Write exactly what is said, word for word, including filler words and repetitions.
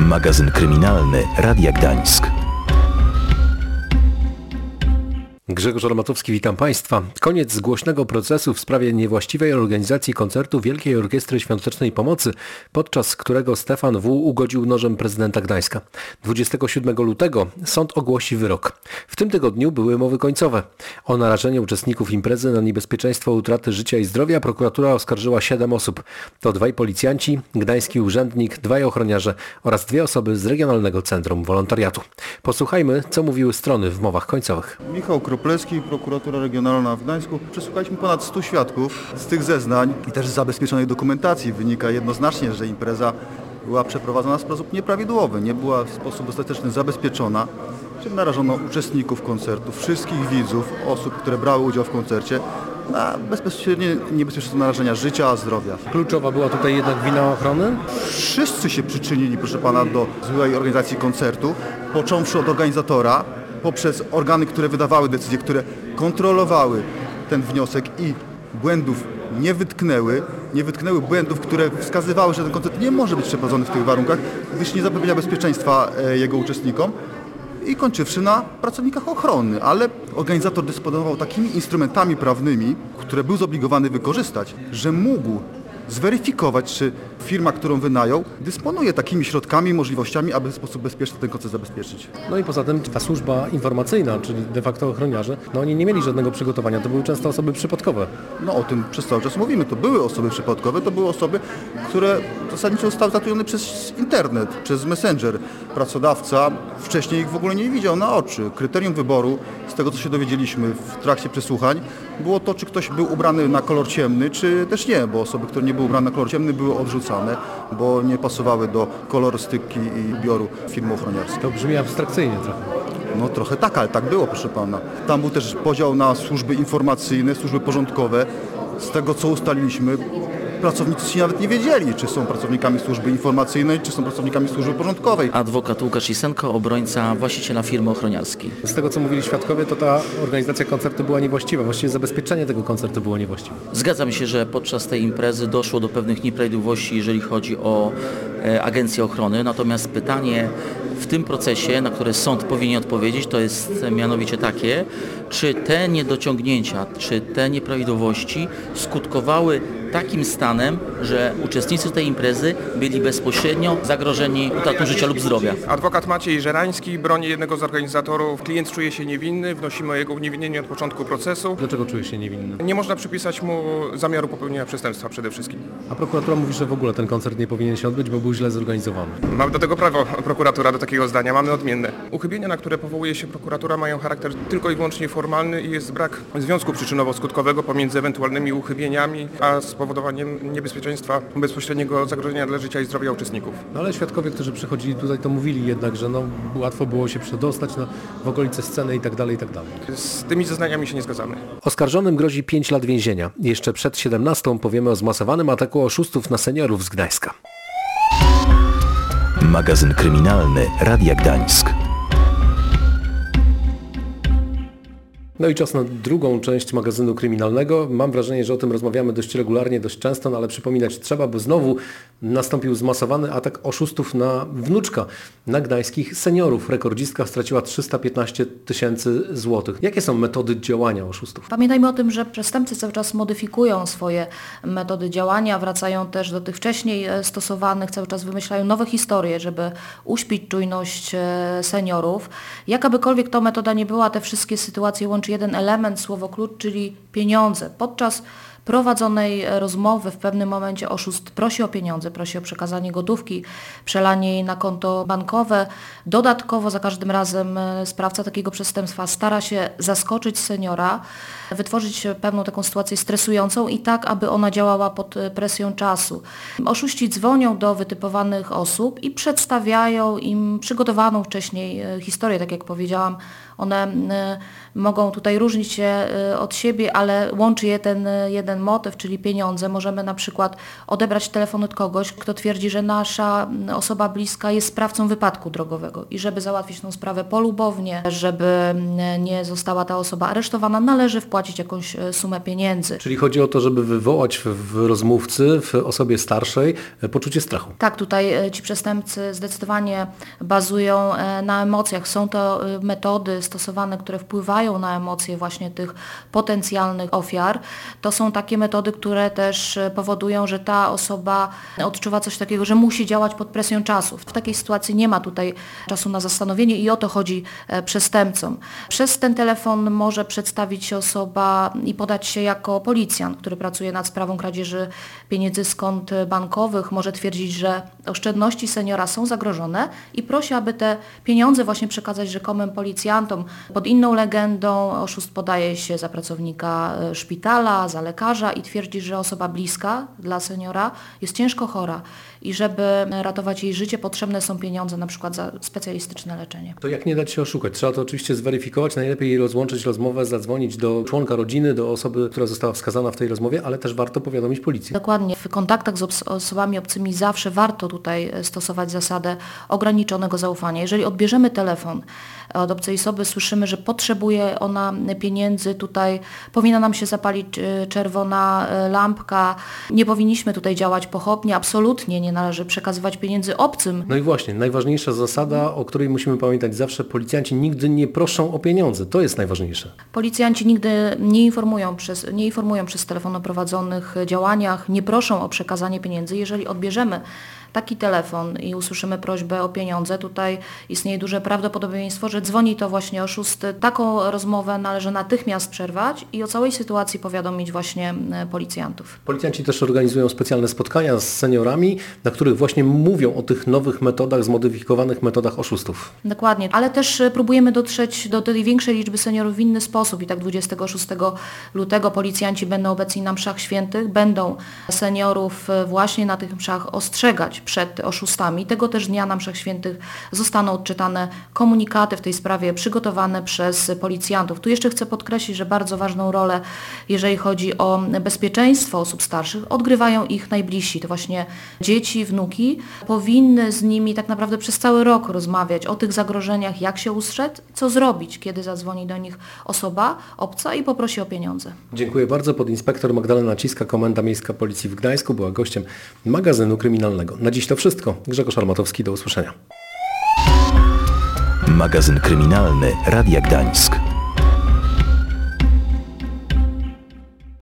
Magazyn kryminalny Radia Gdańsk. Grzegorz Romatowski, witam Państwa. Koniec głośnego procesu w sprawie niewłaściwej organizacji koncertu Wielkiej Orkiestry Świątecznej Pomocy, podczas którego Stefan W. ugodził nożem prezydenta Gdańska. dwudziestego siódmego lutego sąd ogłosi wyrok. W tym tygodniu były mowy końcowe. O narażenie uczestników imprezy na niebezpieczeństwo utraty życia i zdrowia prokuratura oskarżyła siedem osób. To dwaj policjanci, gdański urzędnik, dwaj ochroniarze oraz dwie osoby z Regionalnego Centrum Wolontariatu. Posłuchajmy, co mówiły strony w mowach końcowych. Michał Kroplewski, prokuratura regionalna w Gdańsku. Przesłuchaliśmy ponad stu świadków. Z tych zeznań i też z zabezpieczonej dokumentacji wynika jednoznacznie, że impreza była przeprowadzona w sposób nieprawidłowy, nie była w sposób dostateczny zabezpieczona, czym narażono uczestników koncertu, wszystkich widzów, osób, które brały udział w koncercie, na bezpośrednie niebezpieczeństwo narażenia życia, a zdrowia. Kluczowa była tutaj jednak wina ochrony? Wszyscy się przyczynili, proszę pana, do złej organizacji koncertu, począwszy od organizatora, poprzez organy, które wydawały decyzje, które kontrolowały ten wniosek i błędów nie wytknęły, nie wytknęły błędów, które wskazywały, że ten koncert nie może być przeprowadzony w tych warunkach, gdyż nie zapewnia bezpieczeństwa jego uczestnikom, i kończywszy na pracownikach ochrony, ale organizator dysponował takimi instrumentami prawnymi, które był zobligowany wykorzystać, że mógł zweryfikować, czy firma, którą wynajął, dysponuje takimi środkami i możliwościami, aby w sposób bezpieczny ten koncert zabezpieczyć. No i poza tym ta służba informacyjna, czyli de facto ochroniarze, no oni nie mieli żadnego przygotowania, to były często osoby przypadkowe. No o tym przez cały czas mówimy, to były osoby przypadkowe, to były osoby, które zasadniczo zostały zatrudnione przez internet, przez Messenger. Pracodawca wcześniej ich w ogóle nie widział na oczy. Kryterium wyboru, z tego co się dowiedzieliśmy w trakcie przesłuchań, było to, czy ktoś był ubrany na kolor ciemny, czy też nie, bo osoby, które nie były ubrane na kolor ciemny, były odrzucane, bo nie pasowały do kolorystyki i ubioru firmy ochroniarskiej. To brzmi abstrakcyjnie trochę. No trochę tak, ale tak było, proszę pana. Tam był też podział na służby informacyjne, służby porządkowe. Z tego co ustaliliśmy, pracownicy ci nawet nie wiedzieli, czy są pracownikami służby informacyjnej, czy są pracownikami służby porządkowej. Adwokat Łukasz Isenko, obrońca właściciela firmy ochroniarskiej. Z tego co mówili świadkowie, to ta organizacja koncertu była niewłaściwa, właściwie zabezpieczenie tego koncertu było niewłaściwe. Zgadzam się, że podczas tej imprezy doszło do pewnych nieprawidłowości, jeżeli chodzi o e, agencję ochrony, natomiast pytanie w tym procesie, na które sąd powinien odpowiedzieć, to jest mianowicie takie, czy te niedociągnięcia, czy te nieprawidłowości skutkowały takim stanem, że uczestnicy tej imprezy byli bezpośrednio zagrożeni utratą życia lub zdrowia. Adwokat Maciej Żerański broni jednego z organizatorów. Klient czuje się niewinny, wnosimy o jego uniewinnienie od początku procesu. Dlaczego czuje się niewinny? Nie można przypisać mu zamiaru popełnienia przestępstwa przede wszystkim. A prokuratura mówi, że w ogóle ten koncert nie powinien się odbyć, bo był źle zorganizowany. Mamy do tego prawo, prokuratura do takiego zdania, mamy odmienne. Uchybienia, na które powołuje się prokuratura, mają charakter tylko i wyłącznie formalny i jest brak związku przyczynowo-skutkowego pomiędzy ewentualnymi uchybieniami a spowodowaniem niebezpieczeństwa bezpośredniego zagrożenia dla życia i zdrowia uczestników. No ale świadkowie, którzy przychodzili tutaj, to mówili jednak, że no, łatwo było się przedostać na, w okolice sceny i tak dalej, i tak dalej. Z tymi zeznaniami się nie zgadzamy. Oskarżonym grozi pięć lat więzienia. Jeszcze przed siedemnastą powiemy o zmasowanym ataku oszustów na seniorów z Gdańska. Magazyn kryminalny Radia Gdańsk. No i czas na drugą część magazynu kryminalnego. Mam wrażenie, że o tym rozmawiamy dość regularnie, dość często, no ale przypominać trzeba, bo znowu nastąpił zmasowany atak oszustów na wnuczka, na gdańskich seniorów. Rekordzistka straciła trzysta piętnaście tysięcy złotych. Jakie są metody działania oszustów? Pamiętajmy o tym, że przestępcy cały czas modyfikują swoje metody działania, wracają też do tych wcześniej stosowanych, cały czas wymyślają nowe historie, żeby uśpić czujność seniorów. Jakabykolwiek to metoda nie była, te wszystkie sytuacje łączy jeden element, słowo klucz, czyli pieniądze. Podczas prowadzonej rozmowy w pewnym momencie oszust prosi o pieniądze, prosi o przekazanie gotówki, przelanie jej na konto bankowe. Dodatkowo za każdym razem sprawca takiego przestępstwa stara się zaskoczyć seniora, wytworzyć pewną taką sytuację stresującą i tak, aby ona działała pod presją czasu. Oszuści dzwonią do wytypowanych osób i przedstawiają im przygotowaną wcześniej historię, tak jak powiedziałam. One mogą tutaj różnić się od siebie, ale łączy je ten jeden ten motyw, czyli pieniądze, możemy na przykład odebrać telefon od kogoś, kto twierdzi, że nasza osoba bliska jest sprawcą wypadku drogowego i żeby załatwić tą sprawę polubownie, żeby nie została ta osoba aresztowana, należy wpłacić jakąś sumę pieniędzy. Czyli chodzi o to, żeby wywołać w rozmówcy, w osobie starszej poczucie strachu. Tak, tutaj ci przestępcy zdecydowanie bazują na emocjach. Są to metody stosowane, które wpływają na emocje właśnie tych potencjalnych ofiar. To są takie metody, które też powodują, że ta osoba odczuwa coś takiego, że musi działać pod presją czasu. W takiej sytuacji nie ma tutaj czasu na zastanowienie i o to chodzi przestępcom. Przez ten telefon może przedstawić się osoba i podać się jako policjant, który pracuje nad sprawą kradzieży pieniędzy z kont bankowych. Może twierdzić, że oszczędności seniora są zagrożone i prosi, aby te pieniądze właśnie przekazać rzekomym policjantom. Pod inną legendą oszust podaje się za pracownika szpitala, za lekarza i twierdzi, że osoba bliska dla seniora jest ciężko chora i żeby ratować jej życie potrzebne są pieniądze na przykład za specjalistyczne leczenie. To jak nie dać się oszukać? Trzeba to oczywiście zweryfikować, najlepiej rozłączyć rozmowę, zadzwonić do członka rodziny, do osoby, która została wskazana w tej rozmowie, ale też warto powiadomić policję. Dokładnie. W kontaktach z obs- osobami obcymi zawsze warto tutaj stosować zasadę ograniczonego zaufania. Jeżeli odbierzemy telefon od obcej osoby, słyszymy, że potrzebuje ona pieniędzy, tutaj powinna nam się zapalić czerwona lampka, nie powinniśmy tutaj działać pochopnie, absolutnie nie należy przekazywać pieniędzy obcym. No i właśnie, najważniejsza zasada, o której musimy pamiętać zawsze, policjanci nigdy nie proszą o pieniądze, to jest najważniejsze. Policjanci nigdy nie informują przez, nie informują przez telefon o prowadzonych działaniach, nie proszą o przekazanie pieniędzy. Jeżeli odbierzemy taki telefon i usłyszymy prośbę o pieniądze, tutaj istnieje duże prawdopodobieństwo, że dzwoni to właśnie oszust. Taką rozmowę należy natychmiast przerwać i o całej sytuacji powiadomić właśnie policjantów. Policjanci też organizują specjalne spotkania z seniorami, na których właśnie mówią o tych nowych metodach, zmodyfikowanych metodach oszustów. Dokładnie, ale też próbujemy dotrzeć do tej większej liczby seniorów w inny sposób i tak dwudziestego szóstego lutego policjanci będą obecni na mszach świętych, będą seniorów właśnie na tych mszach ostrzegać przed oszustami. Tego też dnia na mszach świętych zostaną odczytane komunikaty w tej sprawie przygotowane przez policjantów. Tu jeszcze chcę podkreślić, że bardzo ważną rolę, jeżeli chodzi o bezpieczeństwo osób starszych, odgrywają ich najbliżsi. To właśnie dzieci, wnuki powinny z nimi tak naprawdę przez cały rok rozmawiać o tych zagrożeniach, jak się ustrzec, co zrobić, kiedy zadzwoni do nich osoba obca i poprosi o pieniądze. Dziękuję bardzo. Podinspektor Magdalena Ciska, Komenda Miejska Policji w Gdańsku, była gościem magazynu kryminalnego. Na dziś to wszystko. Grzegorz Armatowski, do usłyszenia. Magazyn kryminalny Radia Gdańsk.